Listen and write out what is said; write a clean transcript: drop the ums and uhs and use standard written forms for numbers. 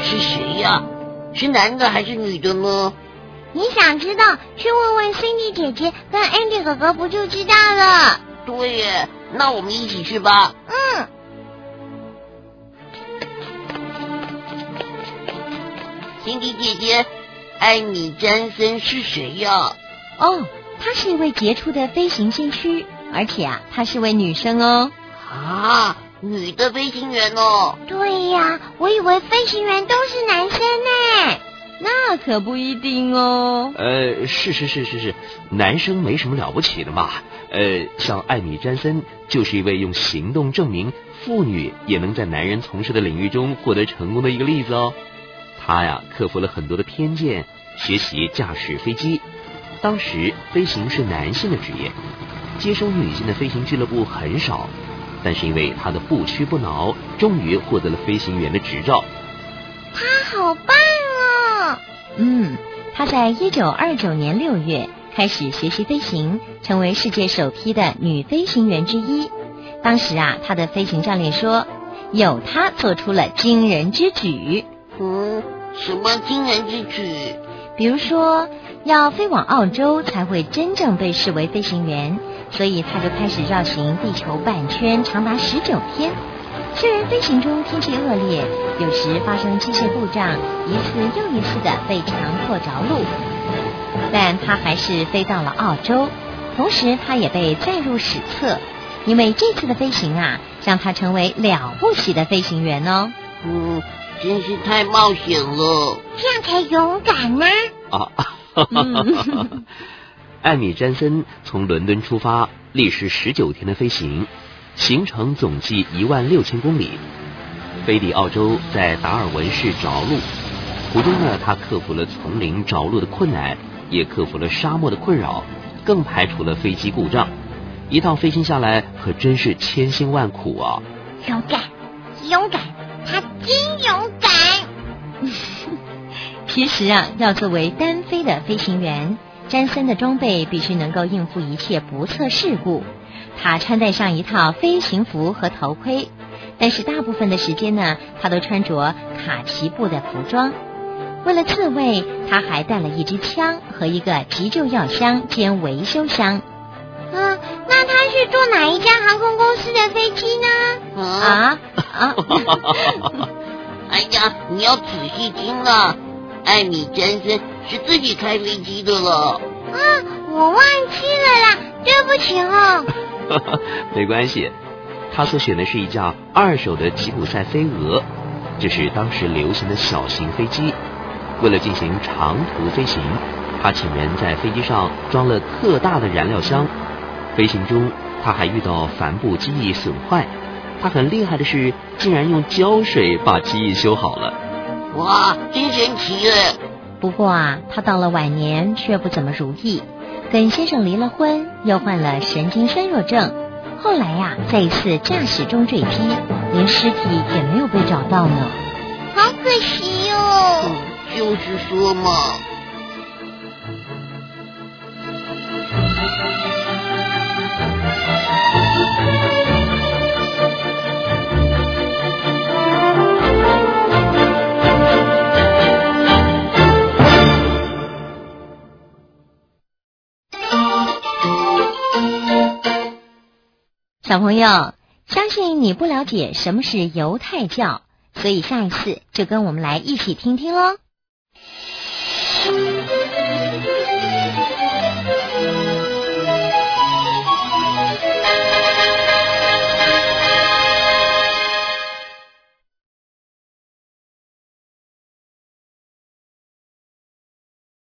是谁呀？是男的还是女的呢？ 你想知道，去问问 Cindy 姐姐跟 Andy 哥哥不就知道了。 对耶，那我们一起去吧。Cindy 姐姐，艾米詹森是谁呀？ 哦，她是一位杰出的飞行先驱，而且她是位女生哦。 啊，女的飞行员哦。 对呀，我以为飞行员都是男生呢。 那可不一定哦。 是，男生没什么了不起的嘛。像艾米詹森就是一位用行动证明妇女也能在男人从事的领域中获得成功的一个例子哦。她呀，克服了很多的偏见，学习驾驶飞机。当时飞行是男性的职业，接收女性的飞行俱乐部很少，但是因为她的不屈不挠，终于获得了飞行员的执照。 她好棒哦！ 她在1929年6月开始学习飞行，成为世界首批的女飞行员之一。当时她的飞行教练说，有她做出了惊人之举。 什么惊人之举？ 比如说，要飞往澳洲才会真正被视为飞行员，所以她就开始绕行地球半圈，长达19天。虽然飞行中天气恶劣，有时发生机械故障，一次又一次的被强迫着陆，但他还是飞到了澳洲。同时他也被载入史册，因为这次的飞行让他成为了不起的飞行员哦。 真是太冒险了， 这样才勇敢呢。 艾米詹森从伦敦出发，历时19天的飞行，行程总计16000公里，飞抵澳洲，在达尔文市着陆。途中呢，他克服了丛林着陆的困难，也克服了沙漠的困扰，更排除了飞机故障。一趟飞行下来，可真是千辛万苦啊！ 勇敢，他真勇敢。 其实要作为单飞的飞行员，詹森的装备必须能够应付一切不测事故。他穿戴上一套飞行服和头盔，但是大部分的时间呢，他都穿着卡其布的服装。为了自卫，他还带了一支枪和一个急救药箱兼维修箱。 那他是坐哪一家航空公司的飞机呢？ 哎呀，你要仔细听啊，艾米詹森是自己开飞机的了。 我忘记了啦，对不起哦。 没关系，他所选的是一架2手的吉普赛飞蛾，这是当时流行的小型飞机。为了进行长途飞行，他请人在飞机上装了特大的燃料箱。飞行中他还遇到帆布机翼损坏，他很厉害的是竟然用胶水把机翼修好了。 哇，真神奇耶！ 不过他到了晚年却不怎么如意，跟先生离了婚，又患了神经衰弱症。后来在一次驾驶中坠机，连尸体也没有被找到呢。 好可惜哦。 就是说嘛。 小朋友，相信你不了解什么是犹太教，所以下一次就跟我们来一起听听咯。